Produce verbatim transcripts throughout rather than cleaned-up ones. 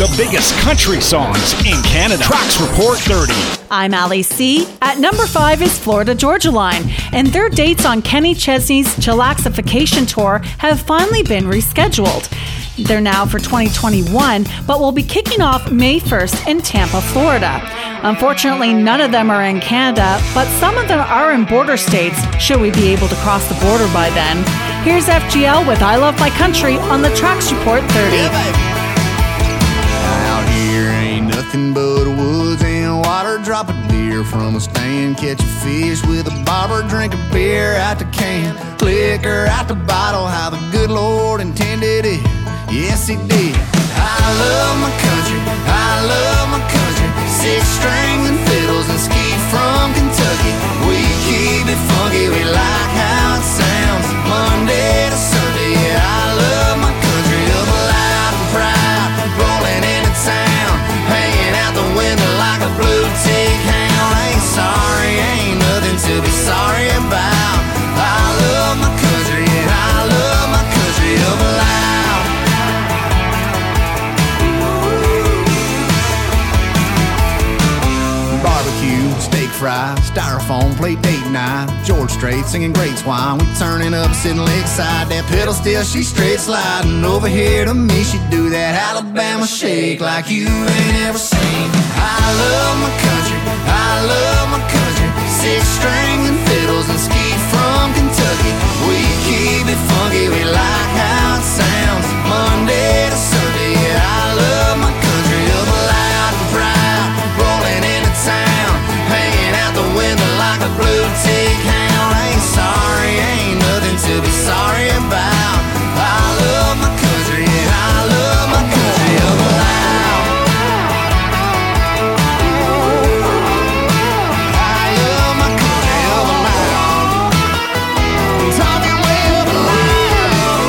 the biggest country songs in Canada. Tracks Report thirty. I'm Ali C. At number five is Florida Georgia Line, and their dates on Kenny Chesney's Chillaxification Tour have finally been rescheduled. They're now for twenty twenty-one, but will be kicking off May first in Tampa, Florida. Unfortunately, none of them are in Canada, but some of them are in border states, should we be able to cross the border by then. Here's F G L with I Love My Country on the Tracks Report thirty. Out here ain't nothing but woods and water. Drop a deer from a stand, catch a fish with a barber, drink a beer out the can, liquor out the bottle, how the good Lord intended it. Yes, he did. I love my country, I love my country. Six strings and fiddles and ski from Kentucky. We keep it funky, we like how it sounds. Monday to Sunday, yeah, I love my country. Up loud and proud, rolling into town, hanging out the window like a blue tick hound. Ain't sorry, ain't nothing to be sorry about. I love my country, and I love my country up loud. Barbecue, steak fry, styrofoam, plate date night. George Strait singing great swine. We turning up, sitting lakeside. That pedal still, she straight sliding. Over here to me, she do that Alabama shake like you ain't ever seen. I love my country, I love my country. Six strings and fiddles and ski from Kentucky. We keep it funky, we like how it sounds. Monday to Sunday, yeah, I love my country. Up loud and proud, rolling into town, hanging out the window like a blue tick hound. Ain't sorry, ain't nothing to be sorry about. I love my country, and I love my country up loud. I love my country up loud. Talking way up loud.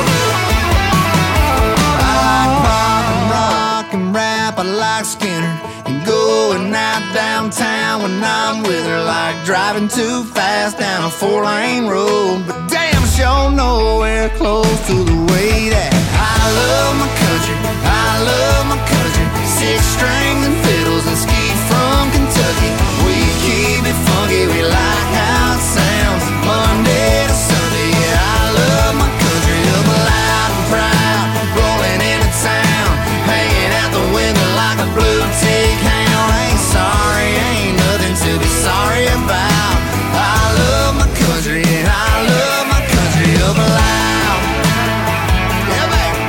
I pop and rock and rap, I like Skinner. And going out downtown when I'm with her, like driving too fast down a four-lane road. But damn sure nowhere close to the way that I love my country, I love my country. Six strings and fiddles and ski from Kentucky. We keep it funky, we like how it sounds. Monday to Sunday, yeah, I love my country. Up loud and proud, rolling into town, hanging out the window like a blue tick hound. Ain't sorry, ain't nothing to be sorry about. I love my country, and I love my country up loud. Yeah, baby.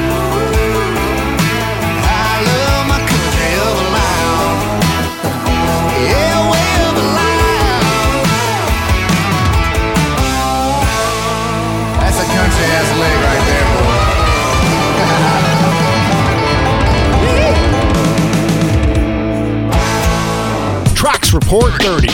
I love my country up loud. Yeah, way up loud. That's a country ass leg right there, boy. Tracks Report thirty.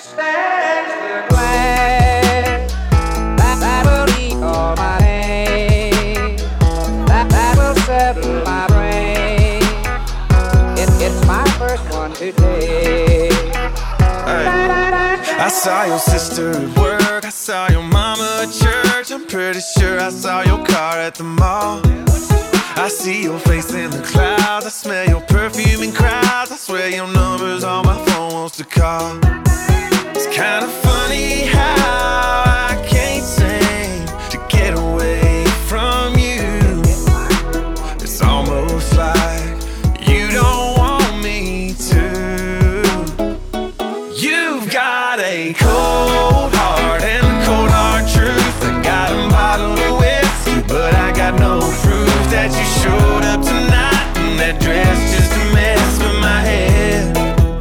I saw your sister at work, I saw your mama at church. I'm pretty sure I saw your car at the mall. I see your face in the clouds, I smell your perfume in crowds. I swear your number's on my phone, wants to call. It's kind of funny how I can't seem to get away from you. It's almost like you don't want me to. You've got a cold heart and a cold hard truth. I got a bottle of whiskey, but I got no proof that you showed up tonight in that dress just to mess with my head.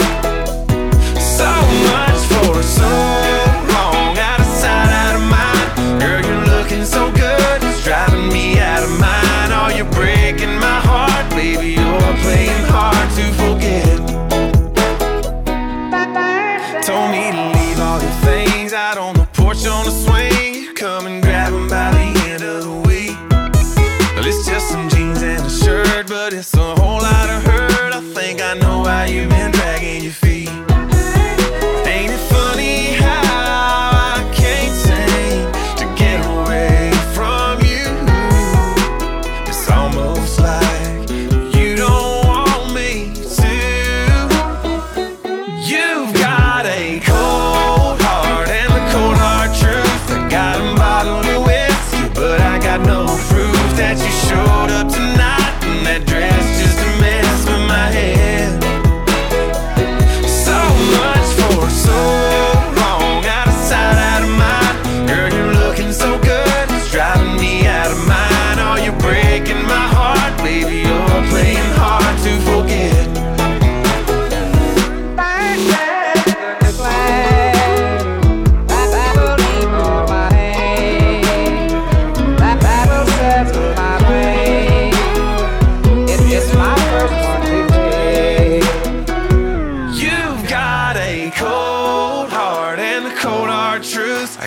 So much for so long, out of sight, out of mind. Girl, you're looking so good, it's driving me out of mind. Oh, you're breaking my heart, baby, you're playing hard to forget. Told me to leave all your things out on the porch on the swing. You come and grab them by the end of the week. Well, it's just some jeans and a shirt, but it's a whole lot of hurt. I think I know why you've been dragging your feet. Ain't it funny how I can't seem to get away from you? It's almost like you don't want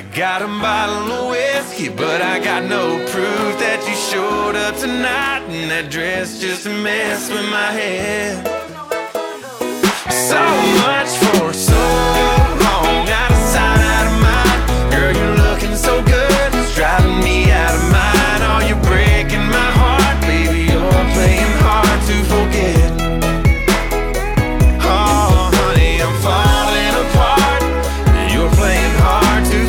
I got a bottle of whiskey, but I got no proof that you showed up tonight. And that dress just a mess with my head. So much for so long, out of sight, out of mind. Girl, you're looking so good, it's driving me out of mind. Oh, you're breaking my heart, baby, you're playing hard to forget. Oh, honey, I'm falling apart, you're playing hard to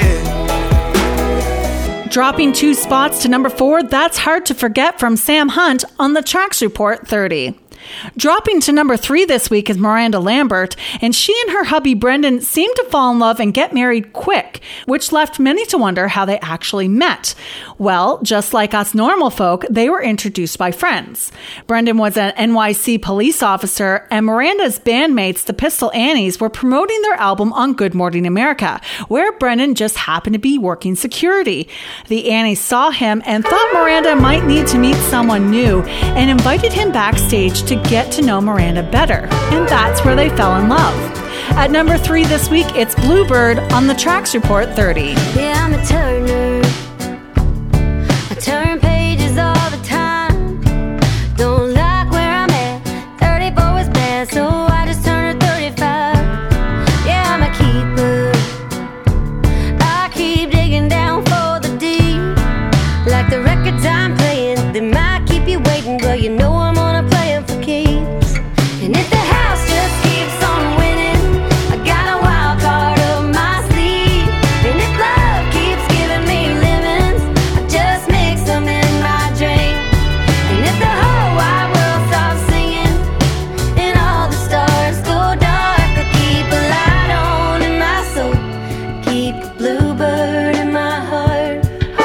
forget. Dropping two spots to number four, That's Hard to Forget from Sam Hunt on the Tracks Report thirty. Dropping to number three this week is Miranda Lambert, and she and her hubby Brendan seemed to fall in love and get married quick, which left many to wonder how they actually met. Well, just like us normal folk, they were introduced by friends. Brendan was an N Y C police officer, and Miranda's bandmates, the Pistol Annies, were promoting their album on Good Morning America, where Brendan just happened to be working security. The Annies saw him and thought Miranda might need to meet someone new and invited him backstage to get to know Miranda better, and that's where they fell in love. At number three this week, it's Bluebird on the Tracks Report thirty. Yeah, I'm a turner. I turn pages all the time. Don't like where I'm at. thirty-four was bad, so I just turned her thirty-five. Yeah, I'm a keeper. I keep digging down for the deep. Like the records I'm playing, they might keep you waiting, but you know I'm gonna play them for keeps. And if the house just keeps on winning, I got a wild card up my sleeve. And if love keeps giving me lemons, I just mix them in my drink. And if the whole wide world stops singing and all the stars go dark, I keep a light on in my soul, keep a bluebird in my heart.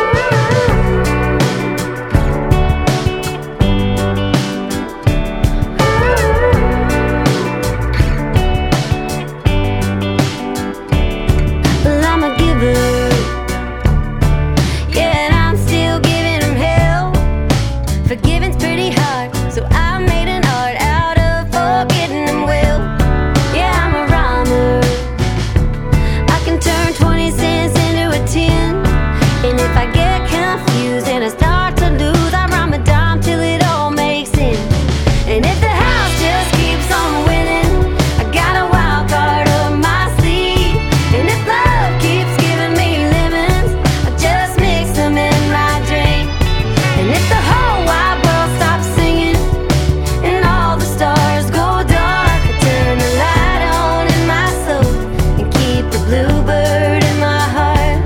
Well, I'm a giver, yeah, and I'm still giving them hell. Forgiving's pretty hard, so I made an art out of forgetting them well. Yeah, I'm a rhymer, I can turn twenty cents into a ten. And if I get confused and I start to lose, I rhyme a dime till it all makes sense. And if the house just keeps on winning, I got a wild card up my sleeve. And if love keeps giving me lemons, I just mix them in my drink. And if the whole wide world stops singing and all the stars go dark, I turn the light on in my soul and keep the bluebird in my heart.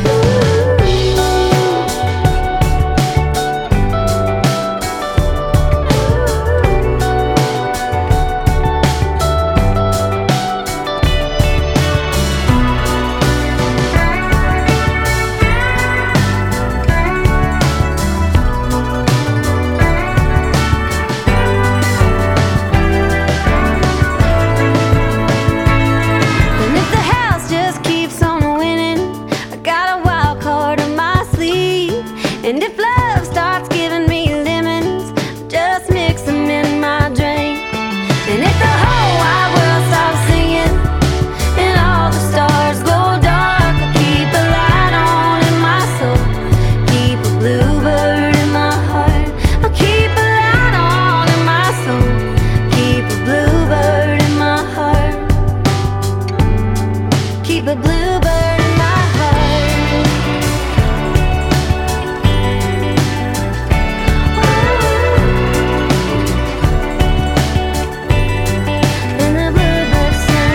And if the house just keeps on winning, I got a wild card on my sleeve. And if love starts giving me lemons, just mix them in my drink. And if the whole wide world stops singing and all the stars go dark, I keep a light on in my soul, keep a bluebird in my heart. I'll keep a light on in my soul, keep a bluebird in my heart. Keep a bluebird in my heart. And the bluebird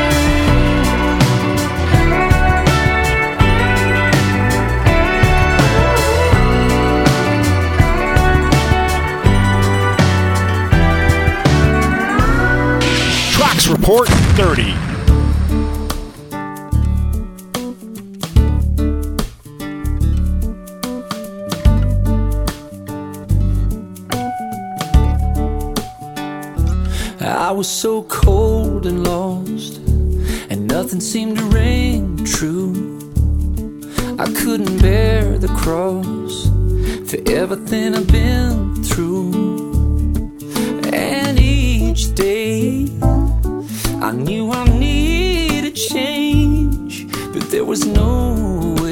Tracks Report thirty. I was so cold and lost, and nothing seemed to ring true. I couldn't bear the cross for everything I've been through. And each day I knew I needed change, but there was no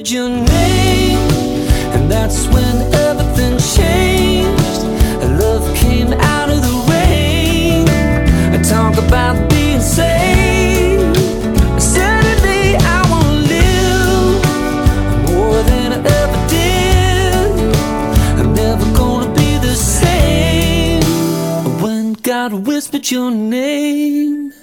whispered your name, and that's when everything changed. Love came out of the rain. I talk about being saved. Suddenly I wanna live more than I ever did. I'm never gonna be the same when God whispered your name.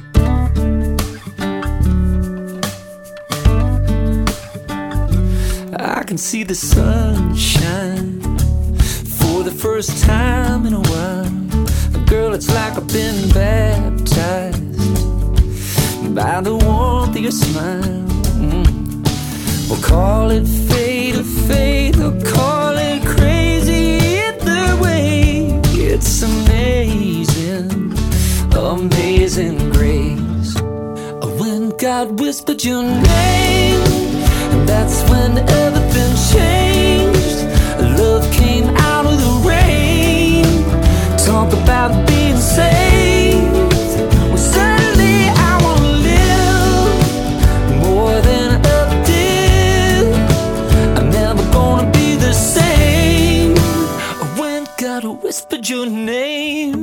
I can see the sunshine for the first time in a while. Girl, it's like I've been baptized by the warmth of your smile. Mm. We'll call it fate or faith, or call it crazy. Either way, it's amazing, amazing grace. When God whispered your name, and that's when everything changed. Love came out of the rain. Talk about being saved. Well, suddenly I wanna live more than I ever did. I'm never gonna be the same when God whispered your name.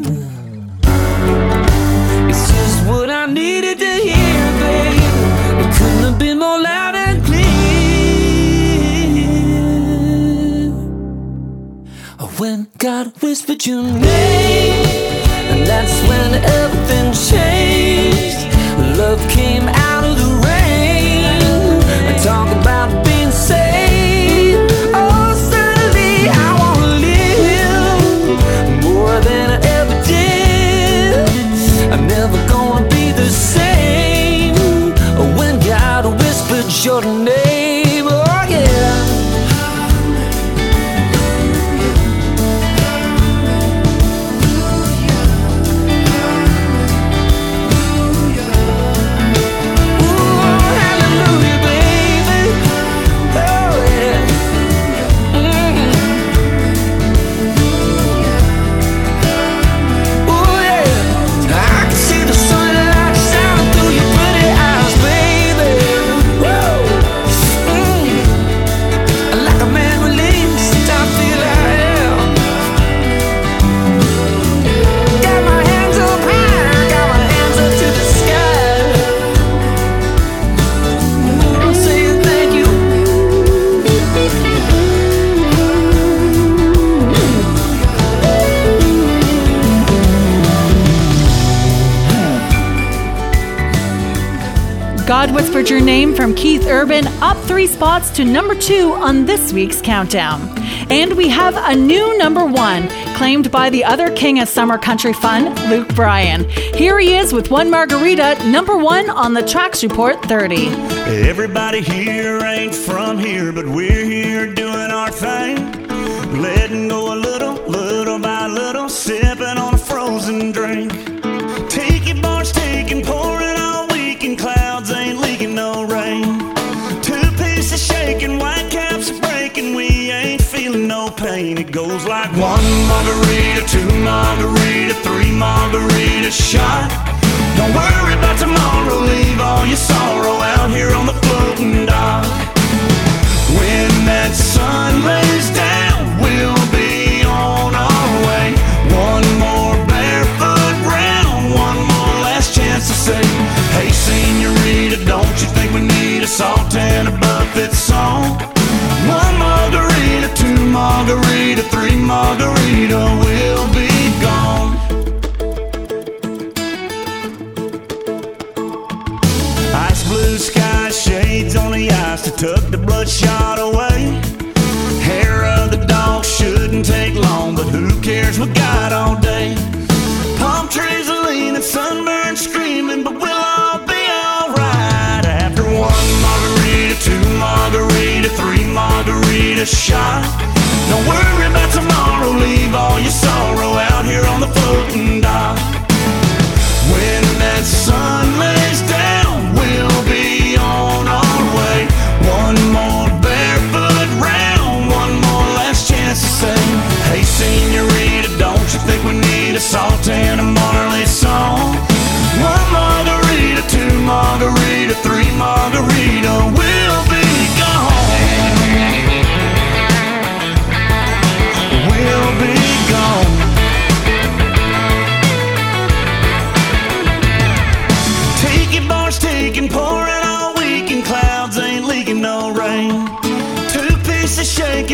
It's just what I needed to hear, babe. It couldn't have been more loud and clear. When God whispered your name, and that's when everything changed. Love came out of the rain. And talk about being saved. Oh, suddenly I wanna live more than I ever did. I'm never gonna be the same when God whispered your name. Oh yeah. God Whispered Your Name from Keith Urban, up three spots to number two on this week's countdown. And we have a new number one, claimed by the other king of summer country fun, Luke Bryan. Here he is with One Margarita, number one on the Tracks Report thirty. Everybody here ain't from here, but we're here doing our thing. Letting go a little, little by little, sipping on a frozen drink. Tiki bars taking, pouring all weekend, clouds ain't leaking no rain. Two pieces shaking, white caps are breaking, we ain't feeling no pain. It goes like one margarita, two margarita, three margarita shot. Don't worry about tomorrow, leave all your sorrow out here on the floating dock. When that sun lays down, we'll be on our way. One more barefoot round, one more last chance to say, hey senorita, don't you think we need a salt and a buffet song? One margarita, two margarita, three margarita, we'll be gone. Ice blue sky, shades on the ice to tuck the bloodshot away. Hair of the dog shouldn't take long, but who cares, we got all day. Palm trees are leaning, sunburned screaming, but we'll all be alright. After one margarita, two margarita, three margarita shot. Don't worry about tomorrow, leave all your sorrow out here on the floating dock. When that sun lays down, we'll be on our way. One more barefoot round, one more last chance to say, hey senorita, don't you think we need a salt and a Marley song? One margarita, two margarita, three margarita, we'll be gone.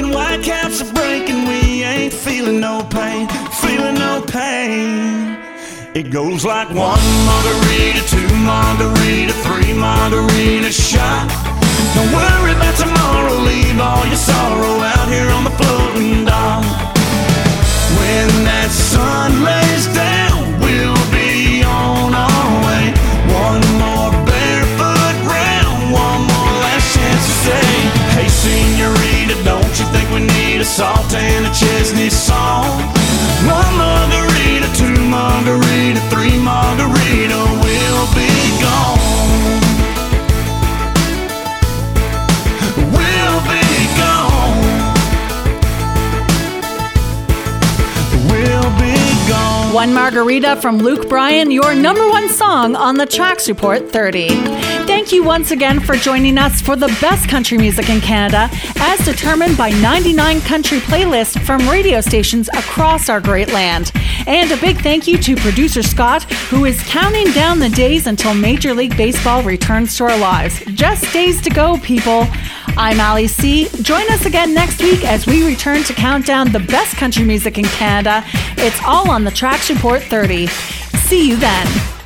when whitecaps are breaking, we ain't feeling no pain, feeling no pain. It goes like one margarita, two margarita, three margarita shot. Don't worry about tomorrow, leave all your sorrow out here on the floating dock. When that sun lays down, we'll be on our way. One more barefoot round, one more last chance to say, hey senorita, don't you think we need a salt and a Chesney song? One margarita, two margarita, three margarita, we'll be gone. We'll be gone. We'll be gone. One Margarita from Luke Bryan, your number one song on the Tracks Report thirty. Thank you once again for joining us for the best country music in Canada, as determined by ninety-nine country playlists from radio stations across our great land. And a big thank you to producer Scott, who is counting down the days until Major League Baseball returns to our lives. Just days to go, people. I'm Ali C. Join us again next week as we return to count down the best country music in Canada. It's all on the Tracks Report thirty. See you then.